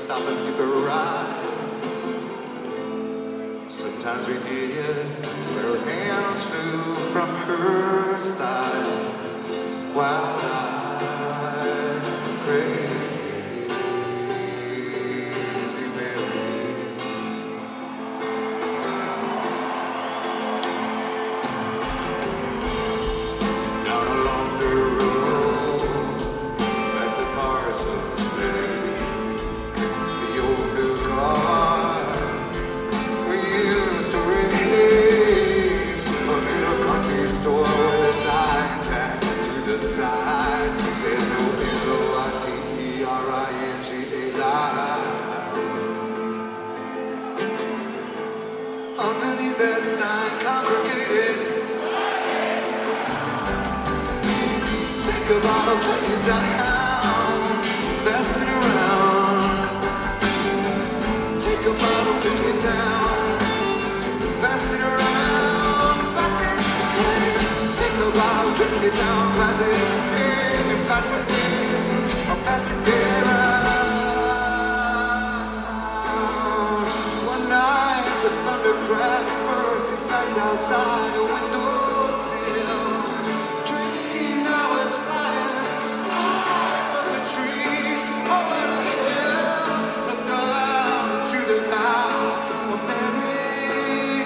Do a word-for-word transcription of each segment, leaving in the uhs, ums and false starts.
stop and give a ride. Sometimes we did, but her hands flew from her style while I prayed. Underneath that sign, congregated. Take a bottle, drink it down, pass it around. Take a bottle, drink it down, pass it around, pass it. Yeah. Take a bottle, drink it down, pass it, yeah, pass it, yeah, or pass it around. One night, the thunder cracked, mercy back outside the windowsill. Dreamed I was flying high above the trees, over the hills, looked down into the house of Mary,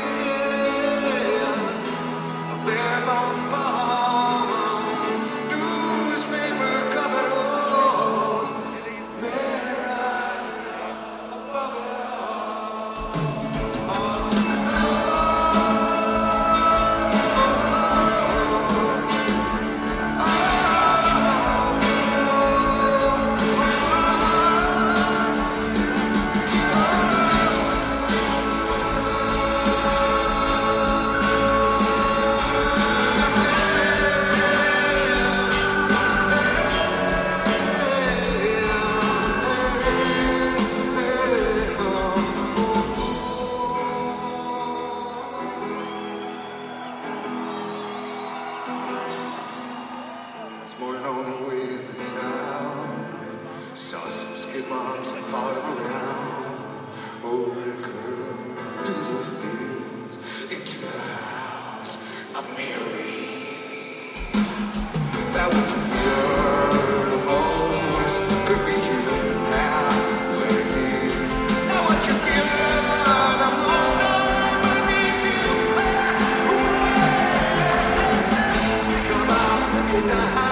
a bare bones bone, newspaper covered walls, bare eyes above it all. This morning on the way into town, saw some skid marks and followed them around. Over the curve, through the fields, into the house of Mary. That what you fear the most could be you halfway. That what you fear the most could be you halfway. Think about it, get the